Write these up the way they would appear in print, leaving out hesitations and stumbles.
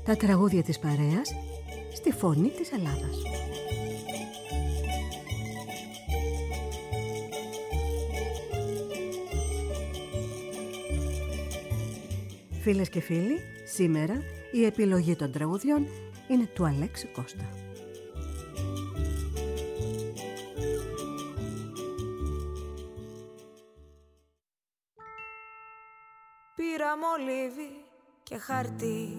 Τα τραγούδια της παρέας στη φωνή της Ελλάδας. Φίλες και φίλοι, σήμερα η επιλογή των τραγουδιών είναι του Αλέξη Κώστα. Πήρα μολύβι και χαρτί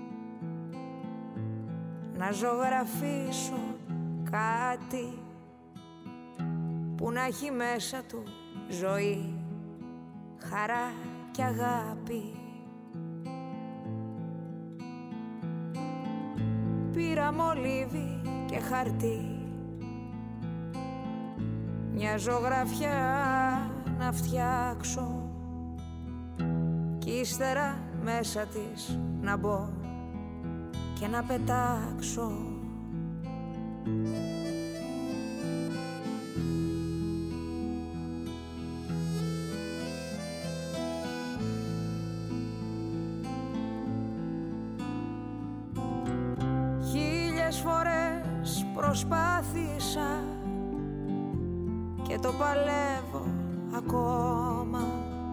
να ζωγραφίσω κάτι που να έχει μέσα του ζωή, χαρά και αγάπη. Πήρα μολύβι και χαρτί, μια ζωγραφιά να φτιάξω κι ύστερα μέσα της να μπω και να πετάξω. Χίλιες φορές προσπάθησα και το παλεύω ακόμα.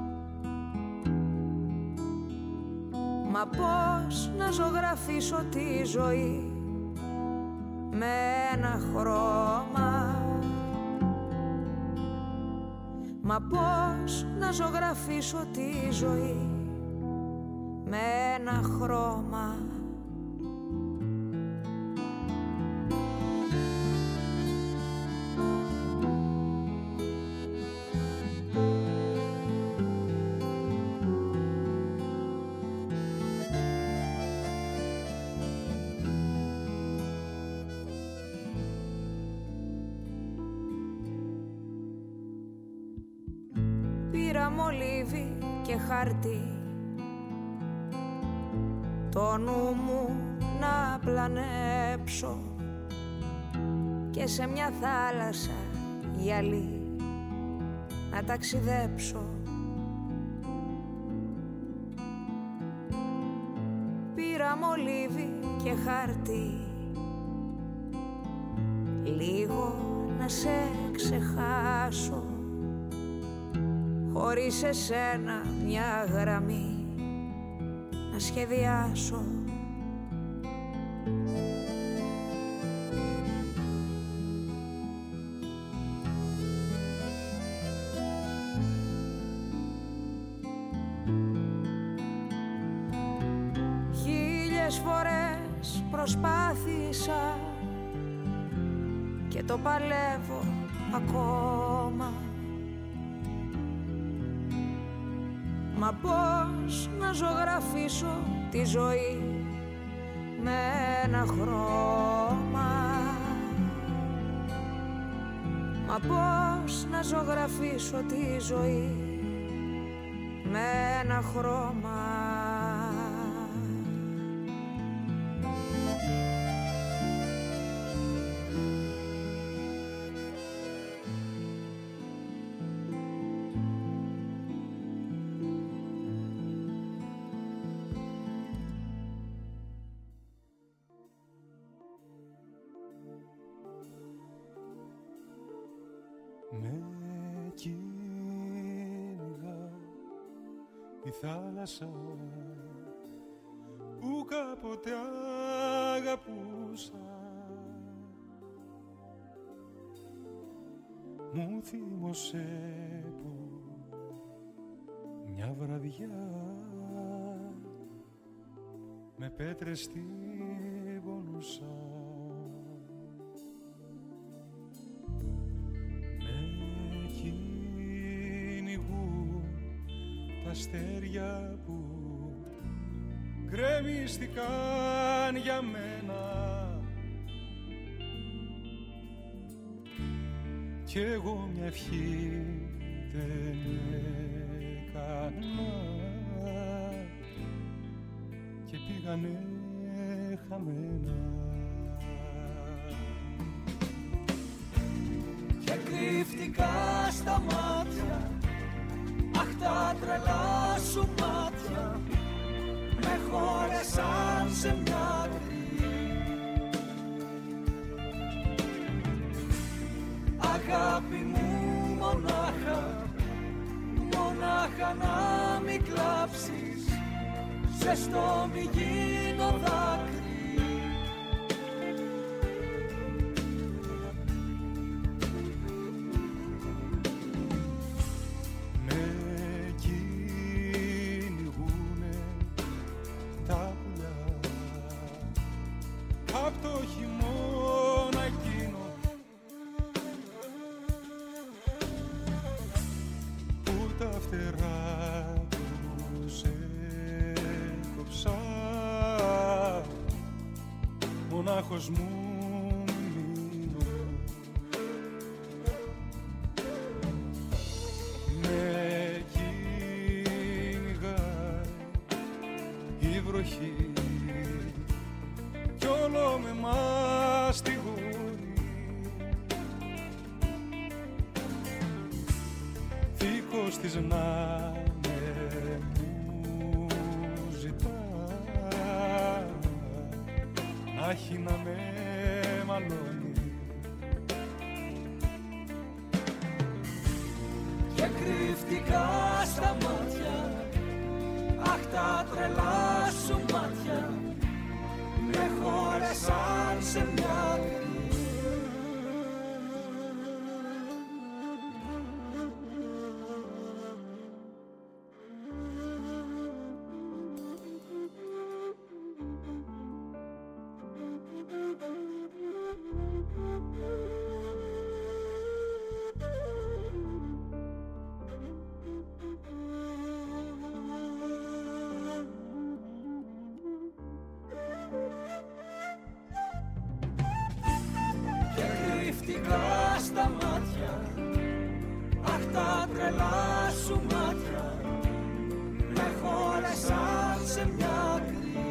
Μα πώς να ζωγραφίσω τη ζωή με ένα χρώμα? Μα πώς να ζωγραφίσω τη ζωή με ένα χρώμα? Μολύβι και χαρτί, το νου μου να πλανέψω και σε μια θάλασσα γυαλί να ταξιδέψω. Πήρα μολύβι και χαρτί, λίγο να σε ξεχάσω, χωρίς εσένα μια γραμμή να σχεδιάσω. Χίλιες φορές προσπάθησα και το παλεύω ακόμα. Μα πώς να ζωγραφίσω τη ζωή με ένα χρώμα? Μα πώς να ζωγραφίσω τη ζωή με ένα χρώμα? Η θάλασσα που κάποτε αγαπούσα μου θύμωσε που μια βραδιά με πέτρες την πονούσα. Με κυνηγούν τα αστέρια που γκρεμίστηκαν για μένα κι εγώ μια ευχή δεν έκανα και πήγανε χαμένα. Και κρύφτηκα στα μάτια, αχ τα τρελά σου μάτια με χώρεσαν σε μια αγάπη μου, μονάχα, μονάχα να μην κλάψεις, ζεστό μη γίνω δάκρυ. Μονάχος μου μείνω, με κυνηγάει η βροχή κι όλο με μαστιγώνει, δίχως της να έχει να με μαλώνει και κρύφτηκα στα μάτια, αχ τα τρελά σου μάτια με χώρεσαν σε μια άκρη. Στα μάτια, αχ τα τρελά σου μάτια με χώρεσαν σε μια άκρη.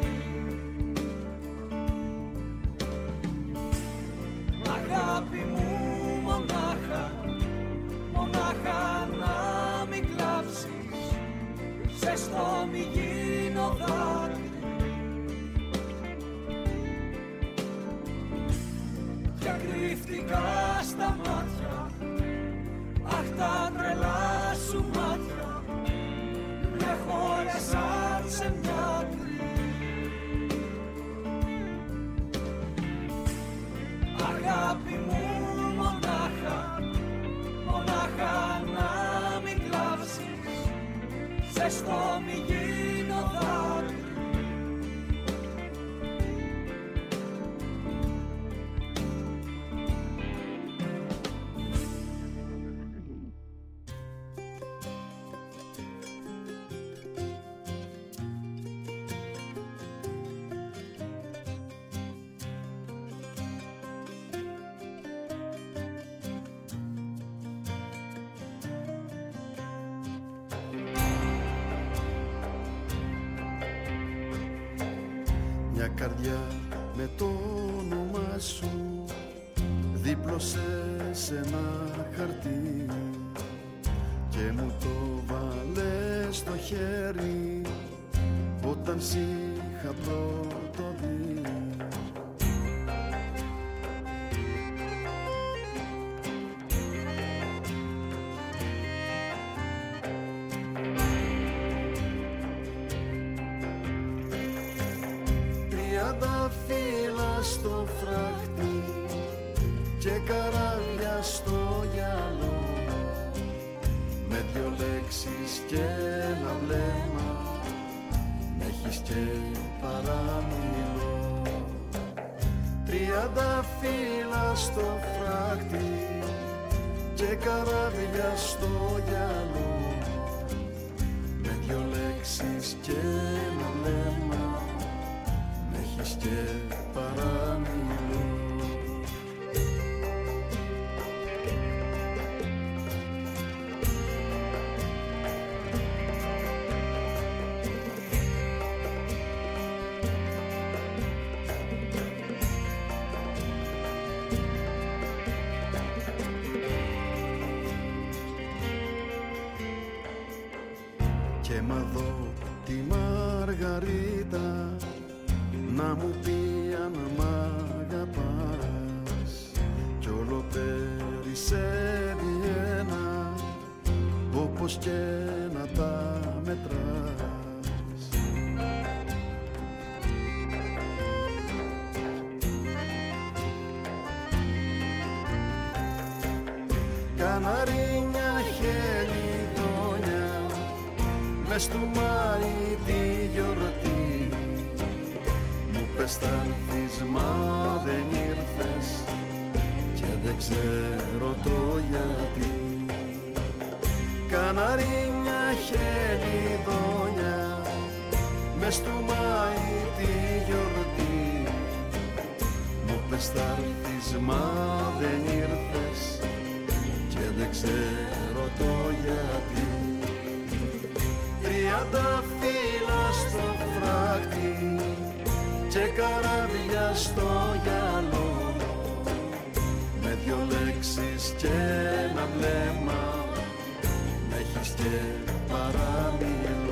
Αγάπη μου, μονάχα, μονάχα να μην κλάψεις, ζεστό μη γίνω δάκρυ. Και κρύφτηκα στα μάτια, αχ τα τρελά σου μάτια με χώρεσαν σε μια άκρη. Αγάπη μου, μονάχα, μονάχα να μην κλάψεις, ζεστό μη γίνω δάκρυ. Μια καρδιά με το όνομά σου δίπλωσε σε ένα χαρτί και μου το βάλε στο χέρι όταν σ' είχα πρώτο δει. Στο φράχτη και καράβια στο γυαλό με δυο λέξεις και ένα βλέμμα μ' έχεις και παραμιλώ. 30 φύλλα στο φράχτη και καράβια στο γυαλό με δυο λέξεις και ένα βλέμμα μ' έχεις και παραμιλώ. Και μ' δω τη Μαργαρίτα να μου πει αν μ' αγαπάς κι όλο πέρυσι καναρίνια χελιδόνια μες του Μάη τη γιορτή. Μου πες θα έρθεις μα δεν ήρθες και δεν ξέρω το γιατί. Καναρίνια χελιδόνια μες του Μάη τη γιορτή. Μου πες θα έρθεις μα δεν ήρθες και δεν ξέρω το γιατί. 30 φύλλα στο φράχτη και καράβια στο γυαλό, με 2 λέξεις και ένα βλέμμα μ' έχεις και παραμιλώ.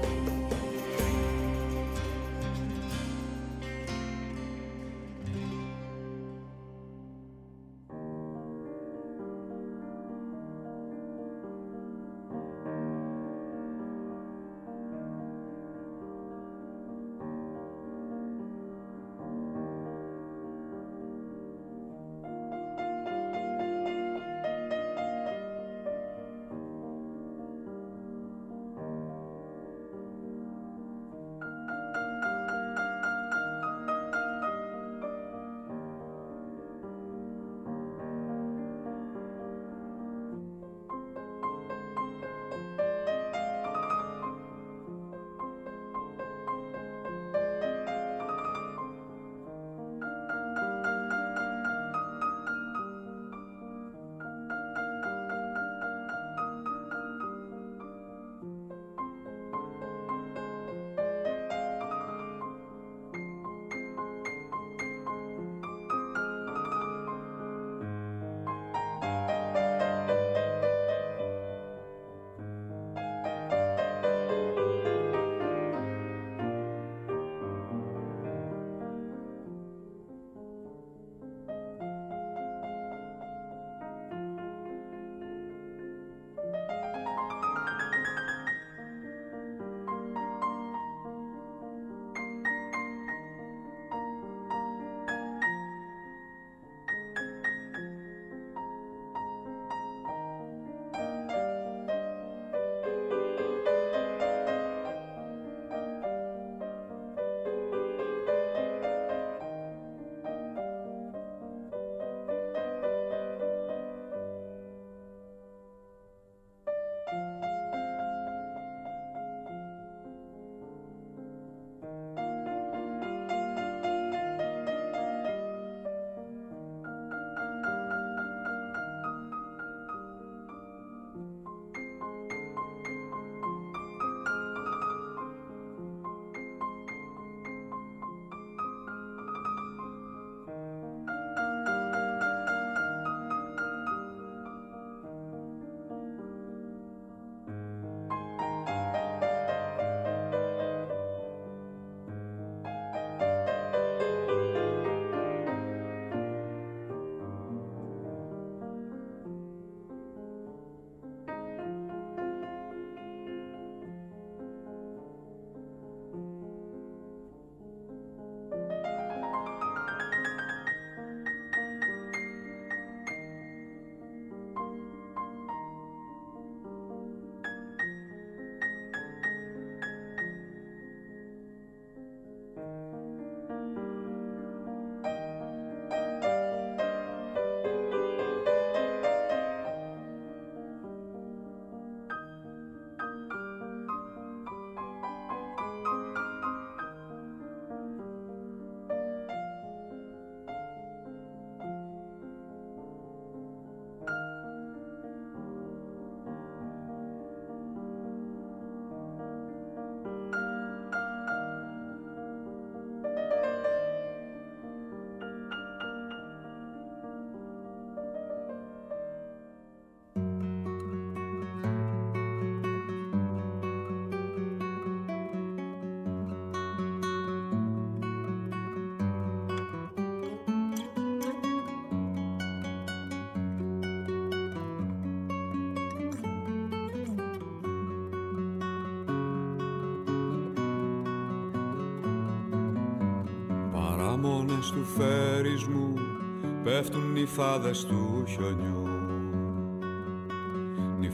μόνες του φέρεις μου πέφτουν οι φάδες του χιονιού.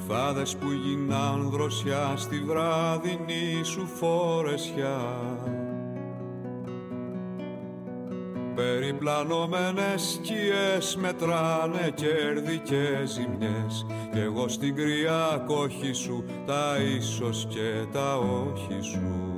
Γλυφάδες που γίναν δροσιά στη βράδυνη σου φορεσιά. Περιπλανωμένες σκιές μετράνε κέρδη και ζημιές, κι εγώ στην κρύα κόχη σου τα ίσως και τα όχι σου.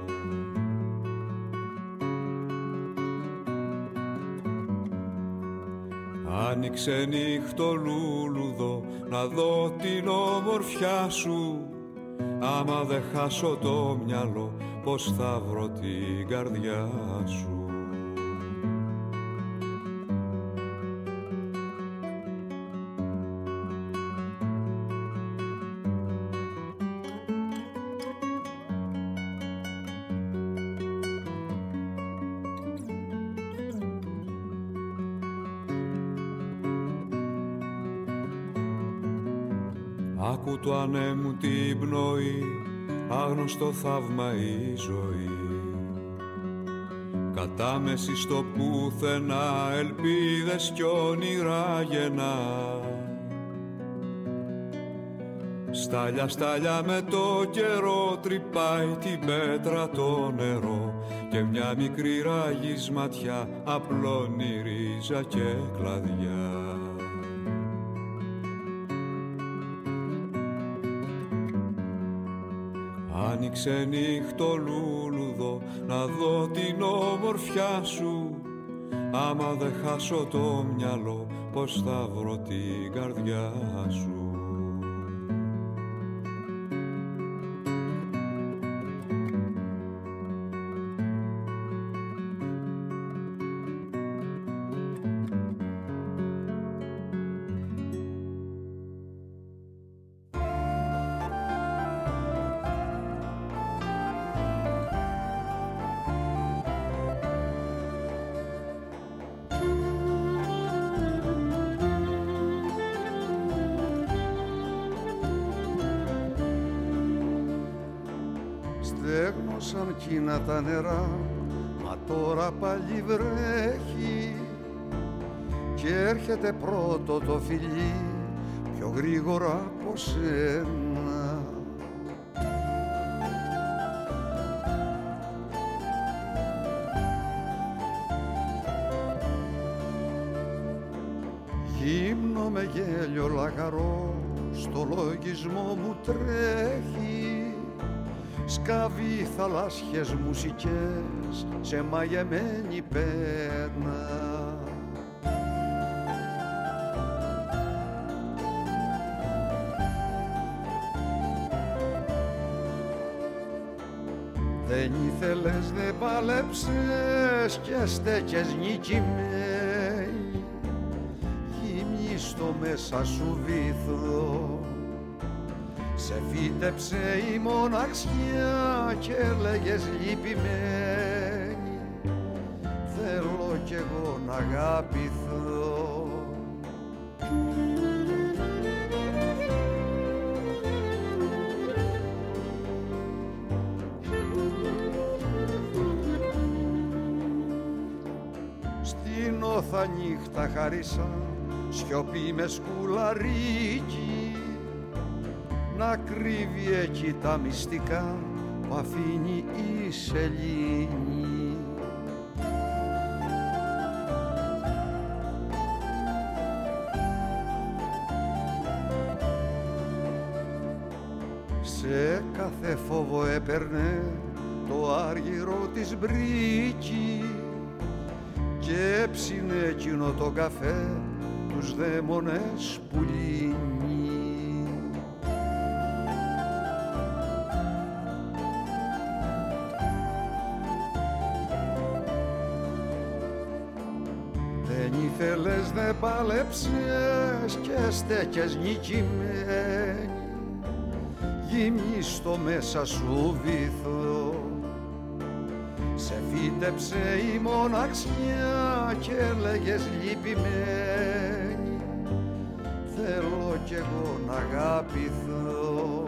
Άνοιξε νύχτο λούλουδο να δω την ομορφιά σου. Άμα δεν χάσω το μυαλό, πως θα βρω την καρδιά σου. Άκου του ανέμου την πνοή, άγνωστο θαύμα η ζωή. Κατάμεση στο πουθενά, ελπίδες κι όνειρα γεννά. Στάλια στάλια με το καιρό, τρυπάει την πέτρα το νερό, και μια μικρή ράγης ματιά απλώνει ρίζα και κλαδιά. Άνοιξε νύχτο λούλουδο να δω την ομορφιά σου. Άμα δεν χάσω το μυαλό, πως θα βρω την καρδιά σου. Στέγνωσαν κείνα τα νερά, μα τώρα πάλι βρέχει, και έρχεται πρώτο το φιλί πιο γρήγορα από σένα. Γύμνο με γέλιο λαγαρό, στο λογισμό μου τρέχει, σκάβει θαλάσσιες μουσικές σε μαγεμένη πένα. Δεν ήθελες, δεν πάλεψες και στέκες νικημένη, γυμνή στο μέσα σου βυθό. Σε φύτεψε η μοναξιά και έλεγες λυπημένη, θέλω κι εγώ να αγαπηθώ. Στην όθα νύχτα χαρίσα σιωπή με σκουλαρίκι, να κρύβει εκεί τα μυστικά που αφήνει η σελήνη. Σε κάθε φόβο έπαιρνε το άργυρο της μπρίκη, και έψινε εκείνο το καφέ τους δαίμονες που λύνει. Δεν ήθελες, δεν πάλεψες και στέκες νικημένη, γυμνή στο μέσα σου βυθό. Σε φύτεψε η μοναξιά και έλεγες λυπημένη, θέλω κι εγώ να αγαπηθώ.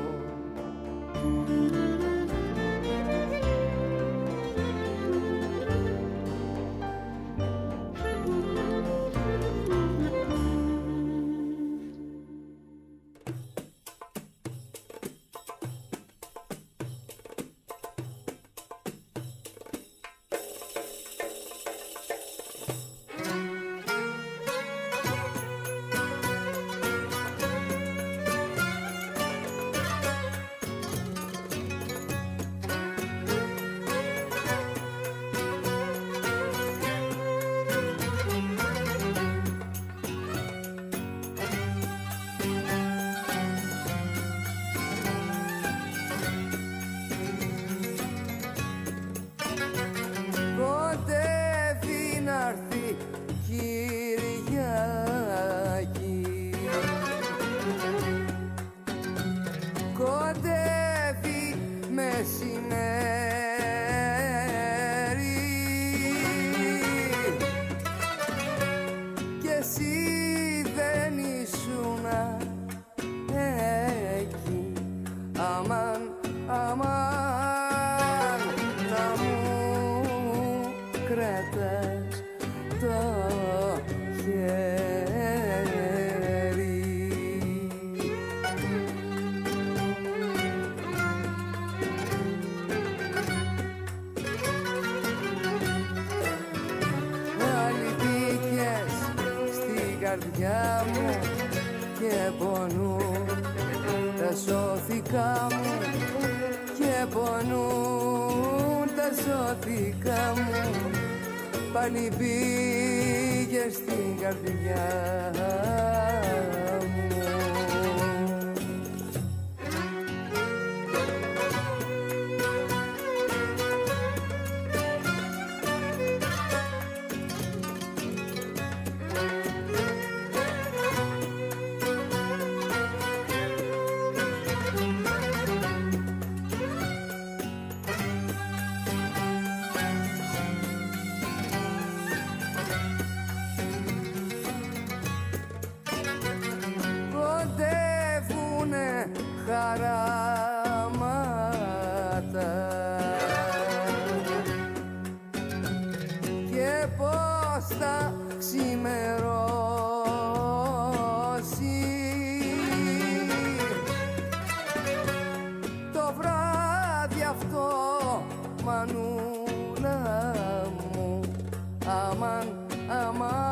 καρδιάς το χέρι. Πάλι μπήκες στην καρδιά μου και πονούν τα σώθηκα μου και πονούν τα σώθηκα μου. Πάλι πήγες στην καρδιά μου. Χαράματα και πώς θα ξημερώσει το βράδυ αυτό, μανούλα μου, αμάν, αμάν.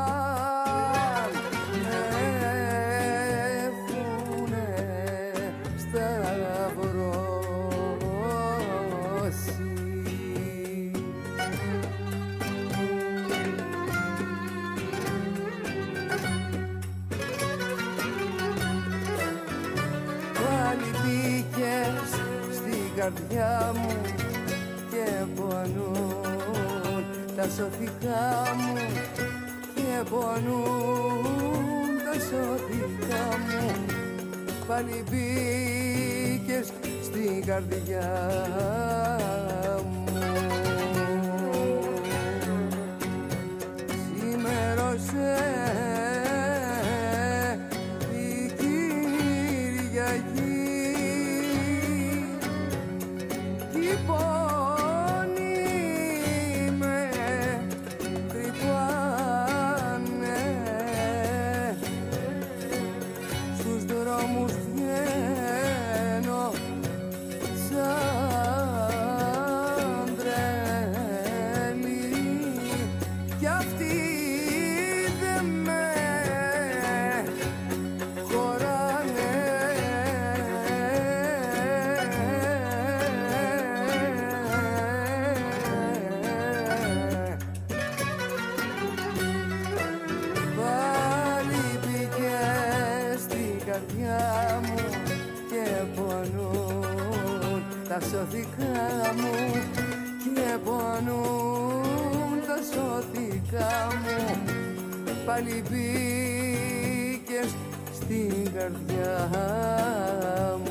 Καρδιά μου και πονούν τα σωθικά μου και πονούν τα σωθικά μου. Πάλι μπήκες στην καρδιά μου. Σήμερωσε η Κυριακή. Τα σωθικά μου και πονούν τα σωθικά μου. Πάλι μπήκες στην καρδιά μου.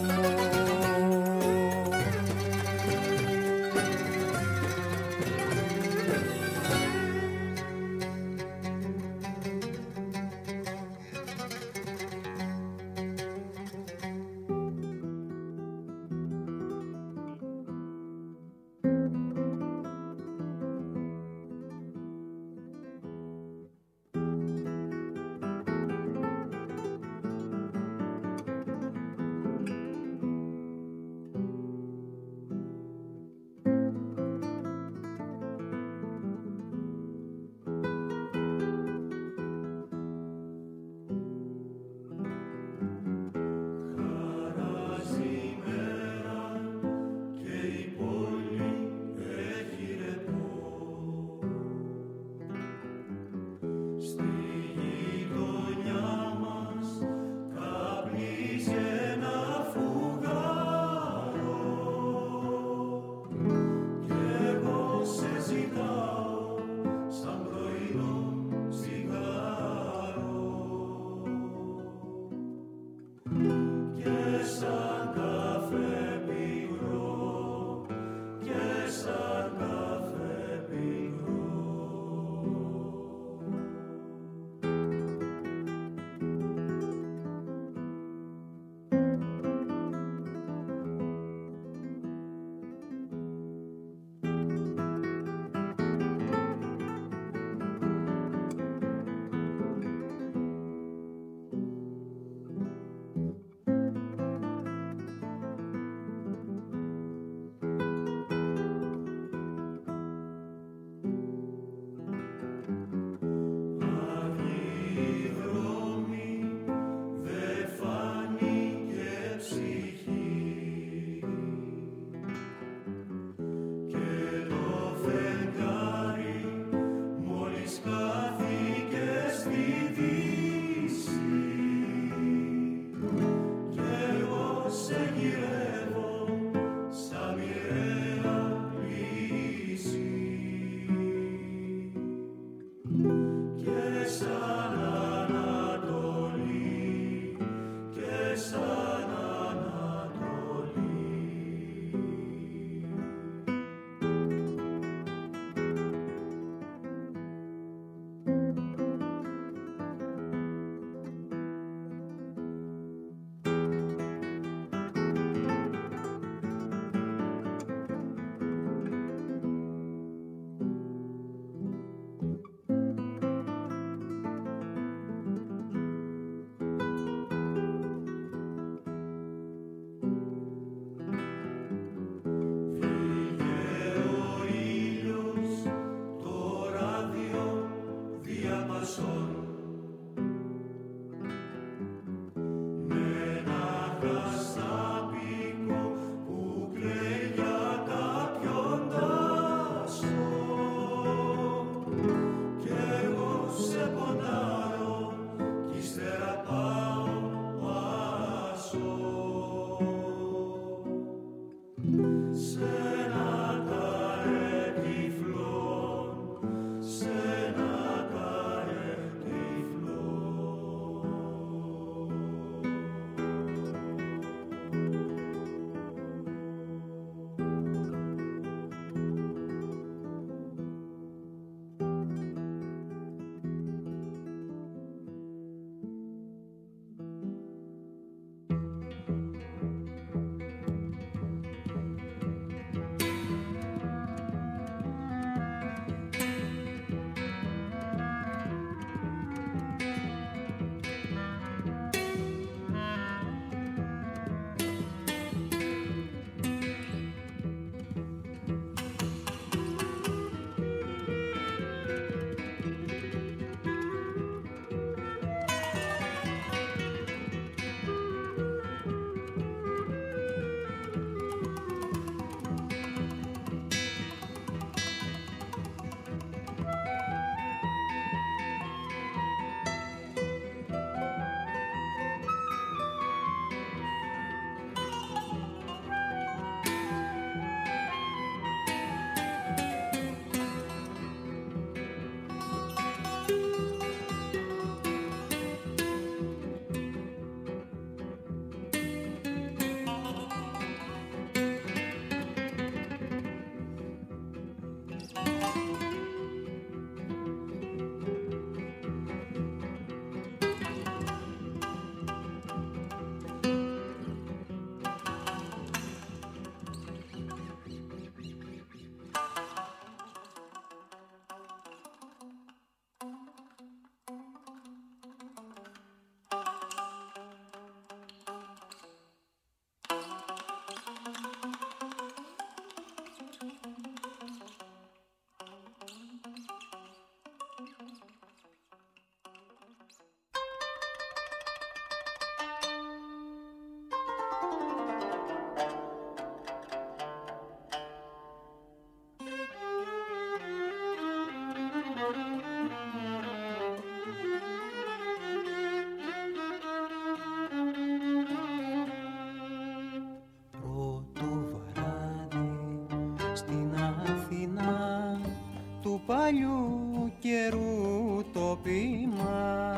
παλιού καιρού το ποίημα.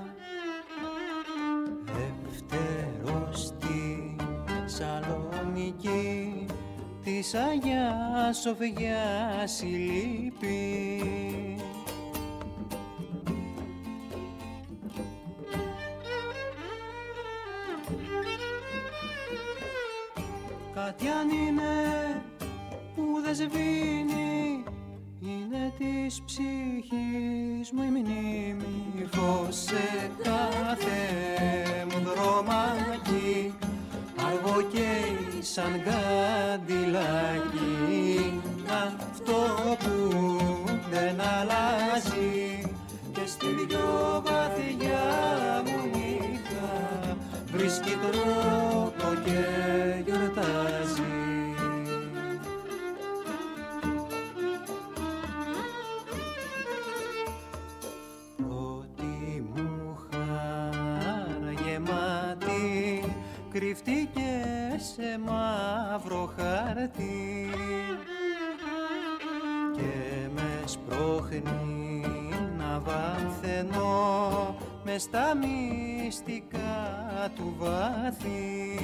Δεύτερο στη Σαλονίκη της Αγιάς Σοφιάς η λύπη. Κάτι αν είναι που δεν σβήνει, είναι της ψυχής μου η μνήμη. Φως σε κάθε μου δρόμακι αργοκαίει σαν καντιλάκι. Αυτό που δεν αλλάζει και στη δυο βαθιά μου νύχτα βρίσκει τρόπο και γιορτάζει. Πρώτη μου χαρά γεμάτη κρυφτήκε σε μαύρο χαρτί και με σπρώχνει να βαθαίνω μες στα μυστικά του βάθη.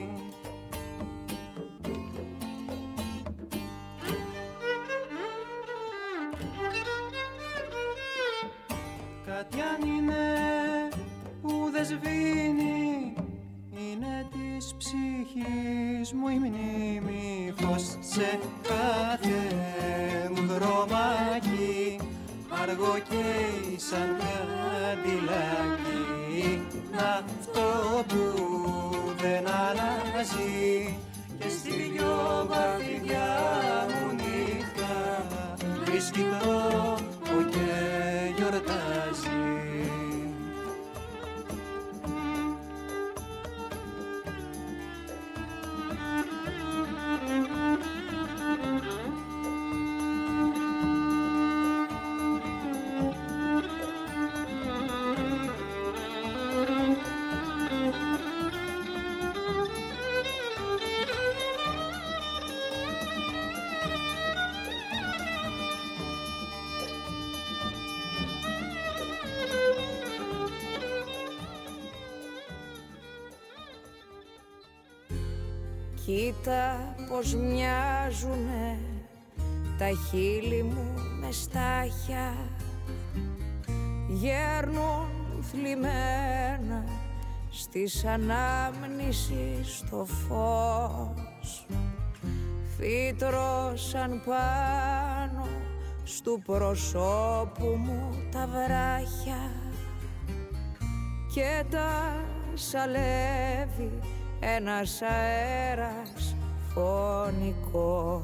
Κάτι αν είναι που δεν σβήνει, είναι της ψυχής μου η μνήμη. Φως σε κάθε μου δρόμακι αργοκαίει σαν καντιλάκι. Αυτό που δεν αλλάζει και στη δυο βαθιά μου νύχτα βρίσκει τρόπο και γιορτάζει. Κοίτα πως μοιάζουνε τα χείλη μου με στάχια, γέρνουν θλιμμένα στις ανάμνησης στο φως, φύτρωσαν πάνω στου προσώπου μου τα βράχια και τα σαλεύει ένας αέρας φωνικός.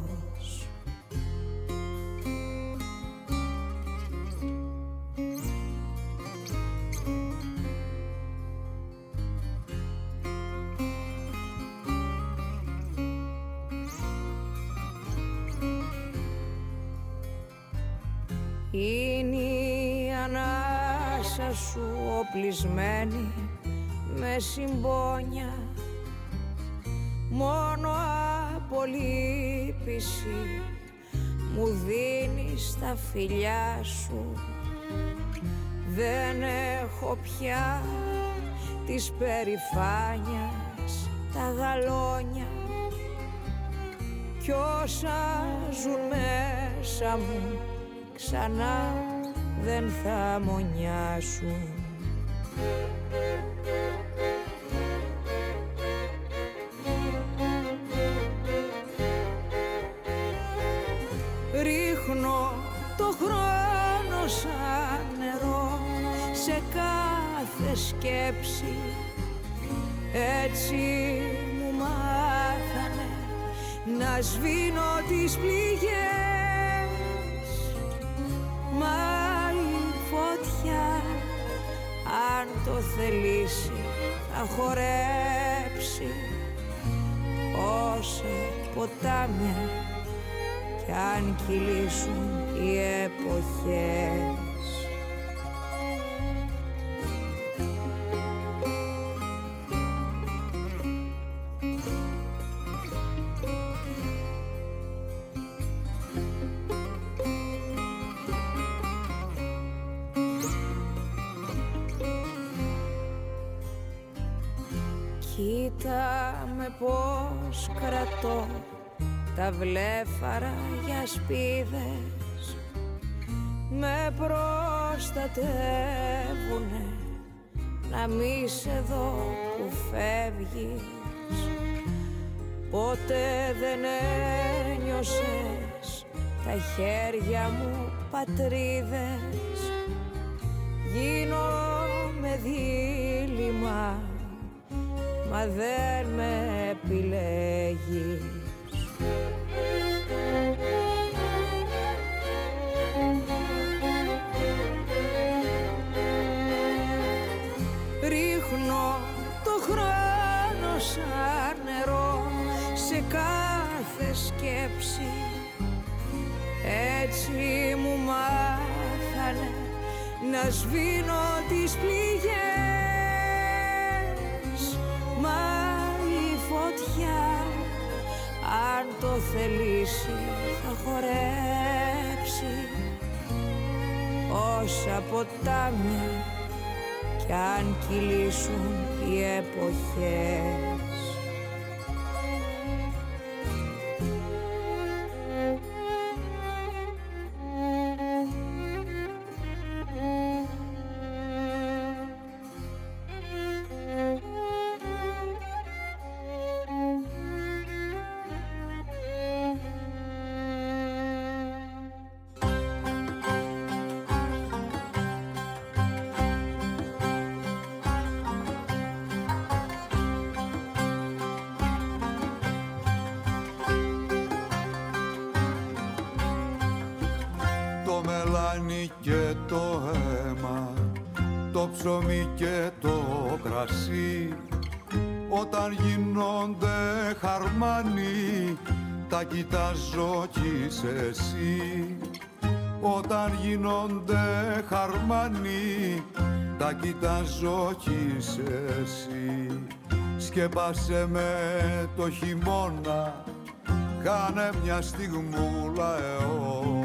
Είναι η ανάσα σου οπλισμένη με συμπόνια, μόνο απολύπηση μου δίνεις τα φιλιά σου. Δεν έχω πια της περηφάνιας τα γαλόνια κι όσα ζουν μέσα μου ξανά δεν θα μονιάσουν. Ρίχνω το χρόνο σαν νερό σε κάθε σκέψη, έτσι μου μάθανε να σβήνω τις πληγές. Μα η φωτιά αν το θελήσει θα χορέψει όσα ποτάμια κι αν κυλήσουν οι εποχές. Κοίτα με πως κρατώ τα βλέφαρα για σπίδες, με προστατεύουνε να μη σε δω που φεύγεις. Ποτέ δεν ένιωσες τα χέρια μου πατρίδες, γίνομαι δίλημμα μα δεν με επιλέγεις. Ρίχνω το χρόνο σαν νερό σε κάθε σκέψη, έτσι μου μάθανε να σβήνω τις πληγές. Μα η φωτιά αν το θελήσει θα χορέψει όσα ποτάμια κι αν κυλήσουν οι εποχές. Και το αίμα, το ψωμί και το κρασί, όταν γίνονται χαρμάνοι τα κοιτάζω κι είσαι εσύ. Όταν γίνονται χαρμάνοι τα κοιτάζω κι είσαι εσύ. Σκέπασε με το χειμώνα, κάνε μια στιγμούλα αιώνα.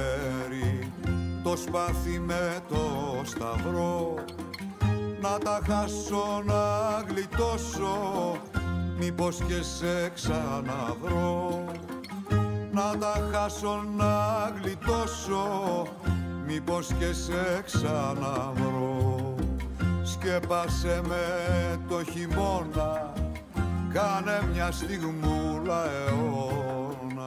χέρι, το σπάθι με το σταυρό, να τα χάσω να γλιτώσω, μήπως και σε ξαναβρω. Να τα χάσω να γλιτώσω, μήπως και σε ξαναβρω. Σκέπασε με το χειμώνα, κάνε μια στιγμούλα αιώνα.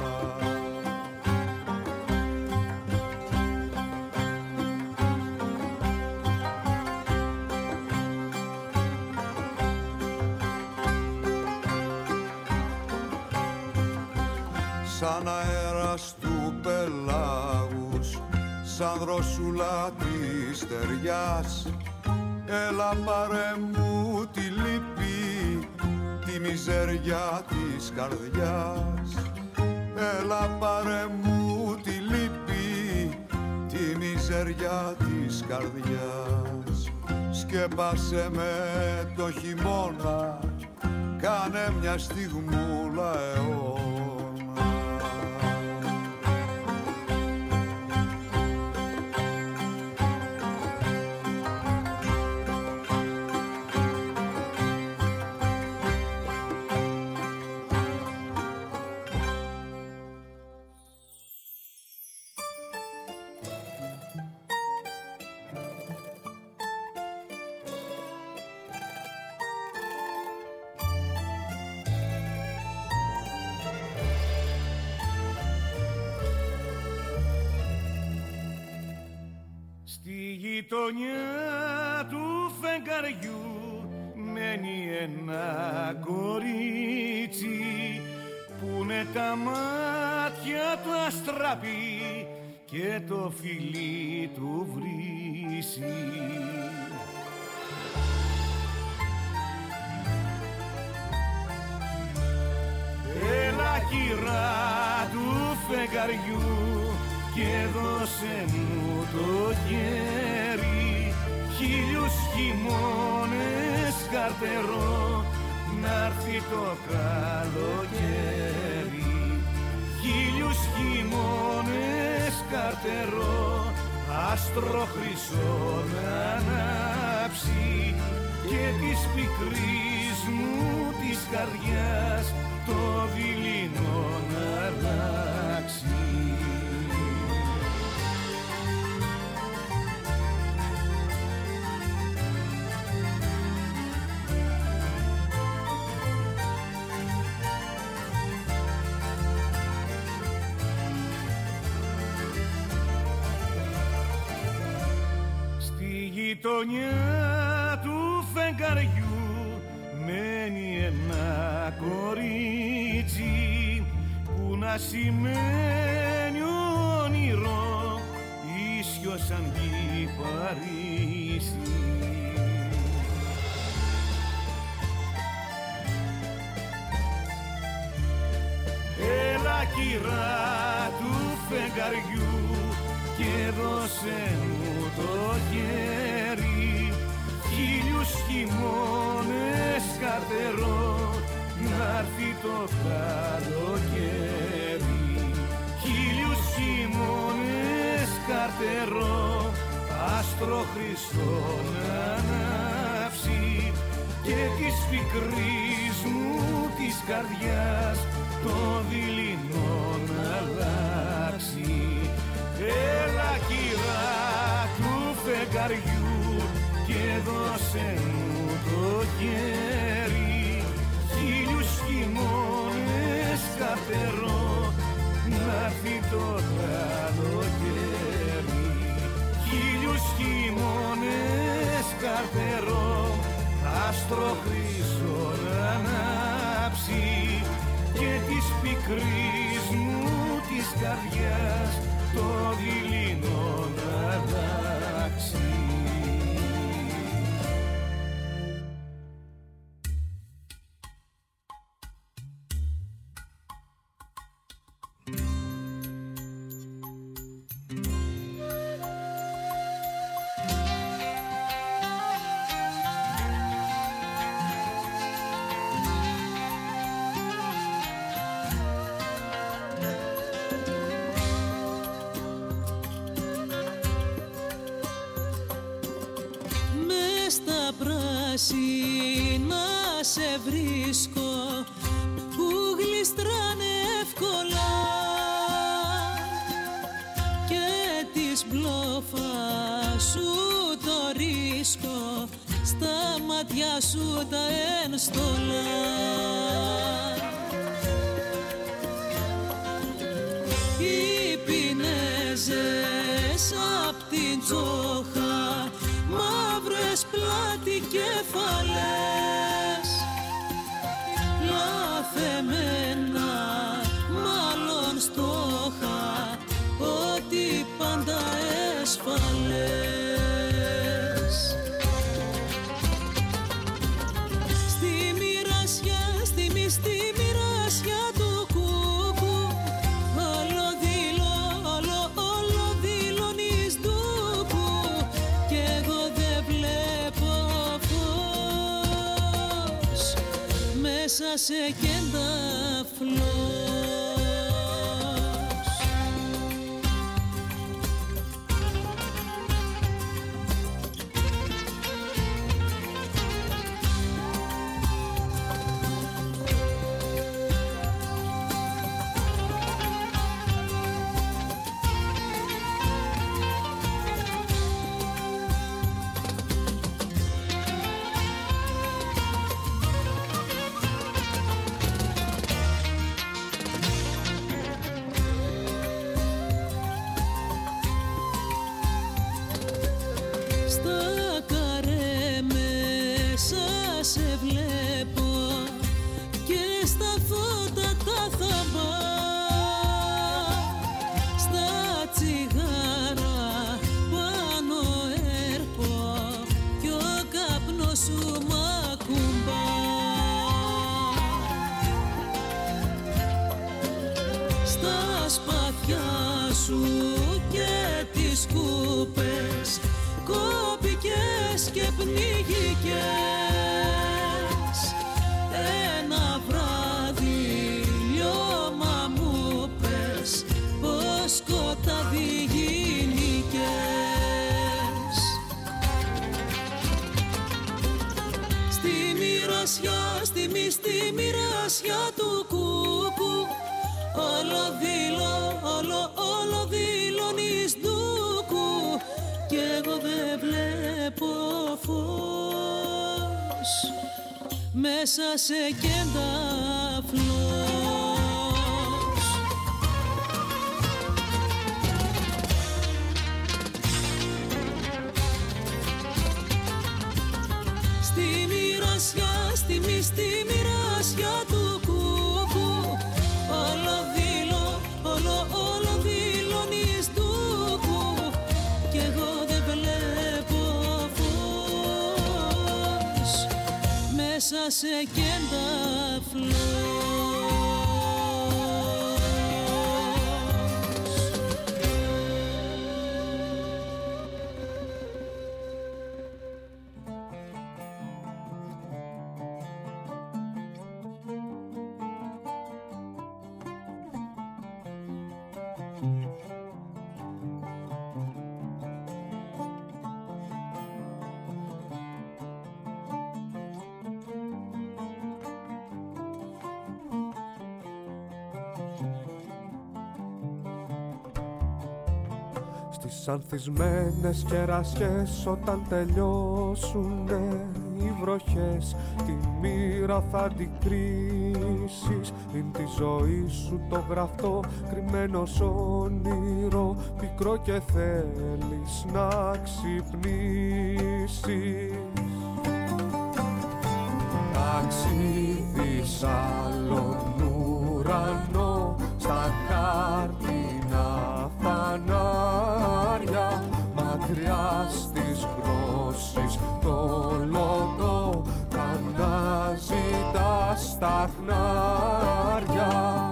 Σαν αέρας του πελάγους, σαν δρόσουλα της στεριάς, έλα πάρε μου τη λύπη, τη μιζέρια της καρδιάς. Έλα πάρε μου τη λύπη, τη μιζέρια της καρδιάς. Σκέπασε με το χειμώνα, κάνε μια στιγμούλα αιώνα. γειτονιά του φεγγαριού μένει ένα κορίτσι που είναι τα μάτια του αστραπή και το φιλί του βρύσι. Έλα κυρά του φεγγαριού και δώσε μου το χέρι, χίλιους χειμώνες καρτερό να'ρθεί το καλοκαίρι. Χίλιους χειμώνες καρτερό άστρο χρυσό να ανάψει και της πικρής μου της καρδιάς το δειλινό να αλλάξει. Στη γειτονιά του φεγγαριού μένει ένα κορίτσι που να σημαίνει όνειρο ίσιο σαν γη Παρίσι. Έλα κυρά του φεγγαριού και δώσε μου το χέρι, χίλιους χειμώνες καρτερό να'ρθεί το καλοκαίρι. Χίλιους χειμώνες καρτερό άστρο χρυσό να ανάψει και της πικρής μου της καρδιάς το δειλινό να αλλάξει. Έλα κυρά του φεγγαριού και δώσε μου το χέρι, χίλιους χειμώνες καρτερό να'ρθεί το καλοκαίρι. Χίλιους χειμώνες καρτερό άστρο χρυσό να ανάψει και της πικρής μου της καρδιάς το δειλινό να αλλάξει. στα πράσινα σε βρίσκω που γλιστράνε εύκολα και της μπλόφα σου το ρίσκω στα μάτια σου τα ένστολα. Οι πινέζες απ' την τσόχα, μαύρες πλάτη κεφαλές, λαθεμένα μάλλον στόχα, ότι πάντα έσφαλες. Στη μοιράσια του κούκου, όλο δηλώνεις ντούκου, κι εγώ δεν βλέπω φως μέσα σε κεντάφλος. Ένα βράδυ λιώμα μου πες, πως σκοτάδι γίνηκες. Στη μοιράσια του κούκου, όλο δηλώνεις ντούκου, κι εγώ δεν βλέπω φως μέσα σε κεντάφλος. Στη μοιράσια του κούκου, όλο δηλώνεις ντούκου, κι εγώ δεν βλέπω φως μέσα σε κεντάφλος. Στις ανθισμένες κερασιές όταν τελειώσουνε οι βροχές, τη μοίρα θα την κρίσεις. Είναι τη ζωή σου το γραφτό κρυμμένο σ' όνειρο πικρό και θέλεις να ξυπνήσεις. Ταξίδι σ' άλλον ουρανό, στα χάρτινα φανάρια, μακριά στις γρόσσεις το λωτό, αναζητάς τα χνάρια.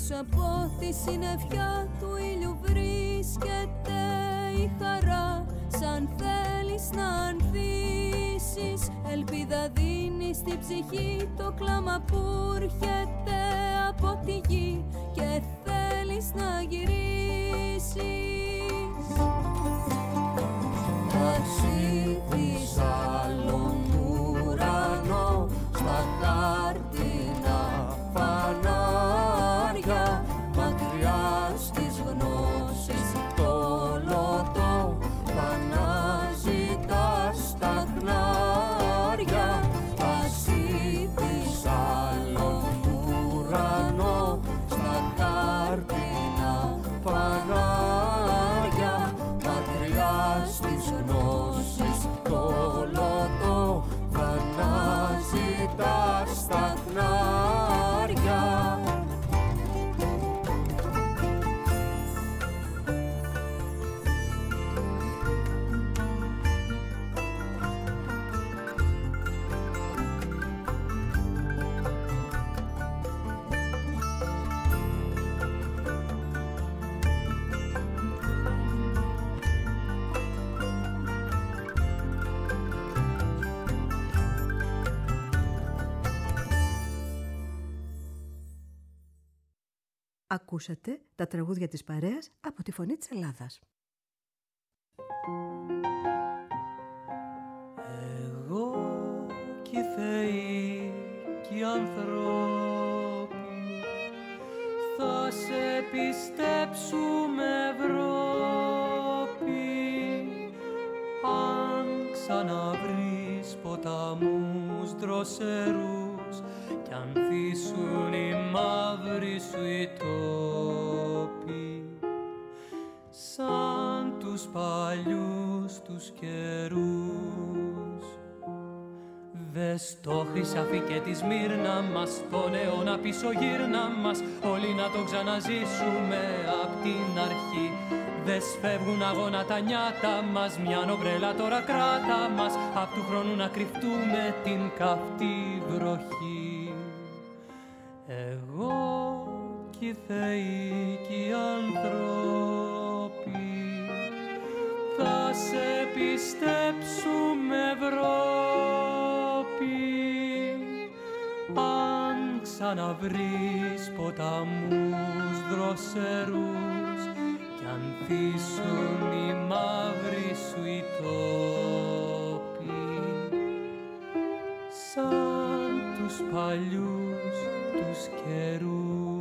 Πίσω από τη συννεφιά του ήλιου βρίσκεται η χαρά. Σαν θέλεις να ανθίσεις, ελπίδα δίνει στην ψυχή το κλάμα που έρχεται από τη γη και θέλεις να γυρίσεις. Ταξίδι σ' άλλον ουρανό, στα χάρτινα φανάρια, μακριά στις γνώσεις το λωτό θα αναζητάς τα χνάρια. Ταξίδι σ' άλλον ουρανό, στα χάρτινα φανάρια, μακριά στις γνώσεις το λωτό θα αναζητάς τα χνάρια. Ακούσατε τα τραγούδια της παρέας από τη Φωνή της Ελλάδας. Εγώ κι οι θεοί κι οι ανθρώποι θα σε πιστέψουμε Ευρώπη, αν ξαναβρεις ποταμούς δροσερούς κι ανθίσουν οι μαύροι σου οι τόποι, σαν τους παλιούς τους καιρούς. Δες το Χρυσάφι και τη Σμύρνα μας, τον αιώνα πίσω γύρνα μας, όλοι να το ξαναζήσουμε απ' την αρχή. Δες φεύγουν αγώνα τα νιάτα μας, μια ομπρέλα τώρα κράτα μας, απ' του χρόνου να κρυφτούμε την καυτή βροχή. Εγώ κι οι θεοί κι οι άνθρωποι θα σε πιστέψουμε Ευρώπη, αν ξαναβρεις ποταμούς δροσερούς κι ανθίσουν οι μαύροι σου οι τόποι, σαν τους παλιούς τους καιρούς.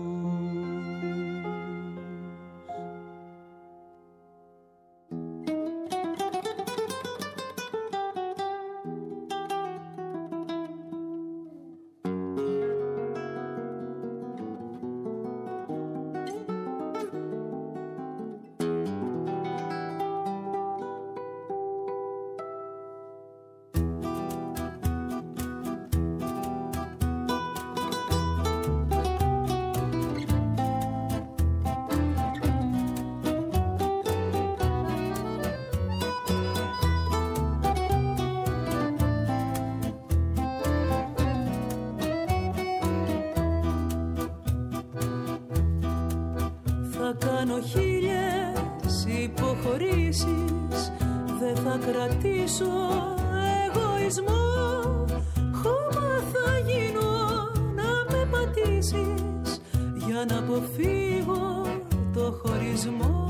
κάνω χίλιες υποχωρήσεις, δεν θα κρατήσω εγωισμό. Χώμα θα γίνω να με πατήσεις για να αποφύγω το χωρισμό.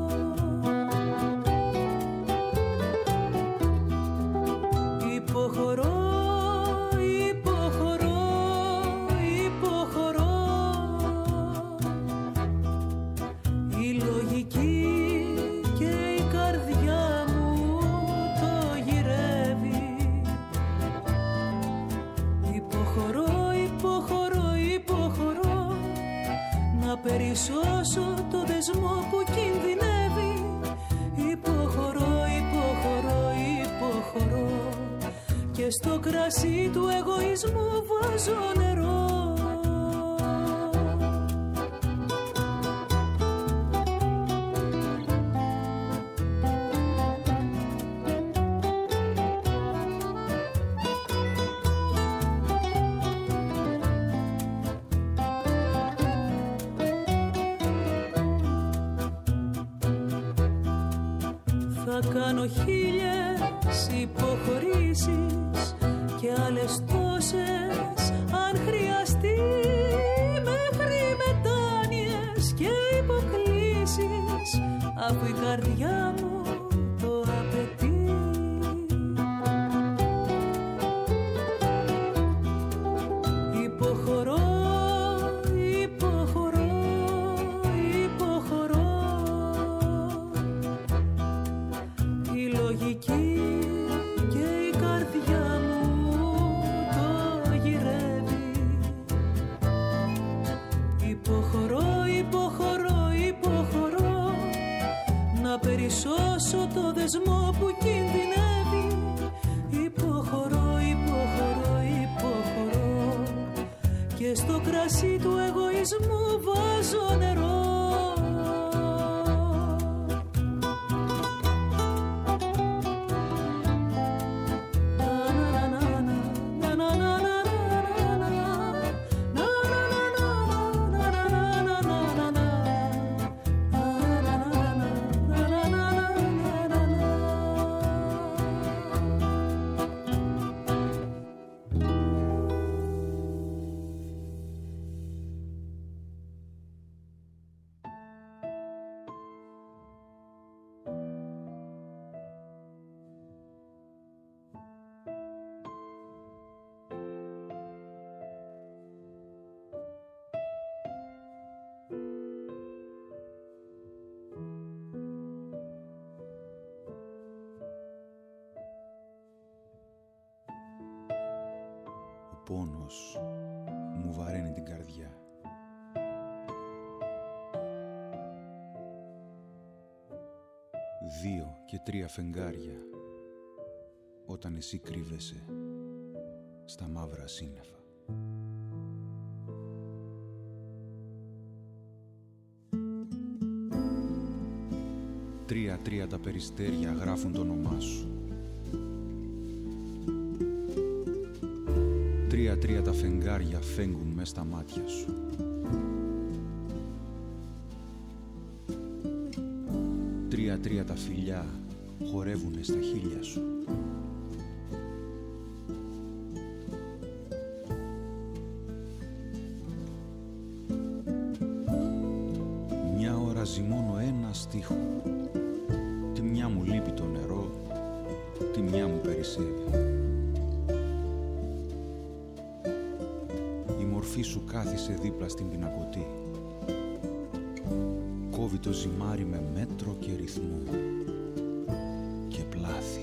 Υποχωρώ, η λογική και η καρδιά μου το γυρεύει. Υποχωρώ να περισσώσω το δεσμό που κινδυνεύει. Υποχωρώ και στο κρασί του εγωισμού βάζω νερό. Θα κάνω 1000 υποχωρήσεις και άλλες τόσες αν χρειαστεί, μέχρι μετάνοιες και υποκλήσεις, αφού η καρδιά μου το απαιτεί. Περισσώσω το δεσμό που κινδυνεύει. Υποχωρώ, υποχωρώ, υποχωρώ και στο κρασί του εγωισμού βάζω νερό. πόνος μου βαραίνει την καρδιά. Δύο και τρία φεγγάρια όταν εσύ κρύβεσαι στα μαύρα σύννεφα. Τρία-τρία τα περιστέρια γράφουν το όνομά σου. Τρία-τρία τα φεγγάρια φέγγουν μες στα μάτια σου. Τρία-τρία τα φιλιά χορεύουνε στα χείλια σου. Μια ώρα ζυμώνω ένα στίχο. Τη μια μου λείπει το νερό, τη μια μου περισσεύει. Η μορφή σου κάθισε δίπλα στην πινακωτή. Κόβει το ζυμάρι με μέτρο και ρυθμό και πλάθη.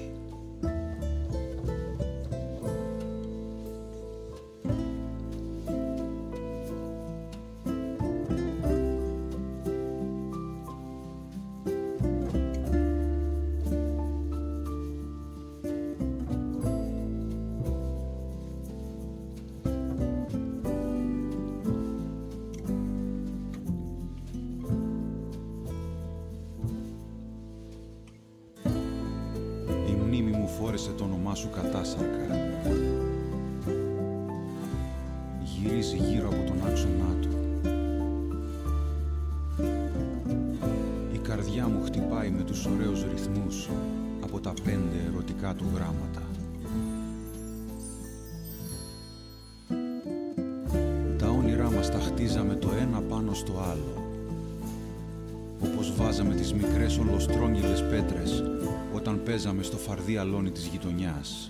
Φόρεσε το όνομά σου κατάσαρκα. Γυρίζει γύρω από τον άξονά του. Η καρδιά μου χτυπάει με τους ωραίους ρυθμούς από τα 5 ερωτικά του γράμματα. Τα όνειρά μας τα χτίζαμε το ένα πάνω στο άλλο, όπως βάζαμε τις μικρές ολοστρόγγυλες πέτρες όταν παίζαμε στο φαρδί αλόνι της γειτονιάς.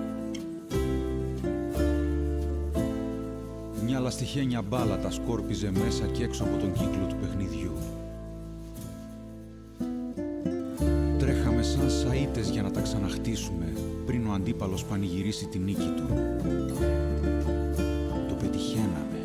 Μια λαστιχένια μπάλα τα σκόρπιζε μέσα και έξω από τον κύκλο του παιχνιδιού. Τρέχαμε σαν σαΐτες για να τα ξαναχτίσουμε πριν ο αντίπαλος πανηγυρίσει τη νίκη του. Το πετυχαίναμε.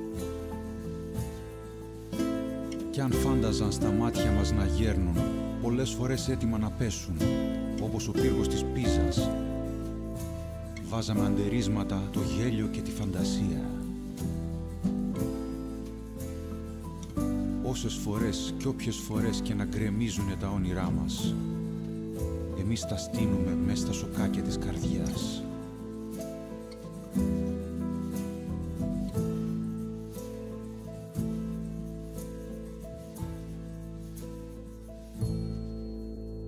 Κι αν φάνταζαν στα μάτια μας να γέρνουν, πολλές φορές έτοιμα να πέσουν, όπως ο πύργος της Πίζας, βάζαμε αντερίσματα, το γέλιο και τη φαντασία. Όσες φορές και όποιες φορές και να γκρεμίζουνε τα όνειρά μας, εμείς τα στείνουμε μέσα στα σοκάκια της καρδιάς.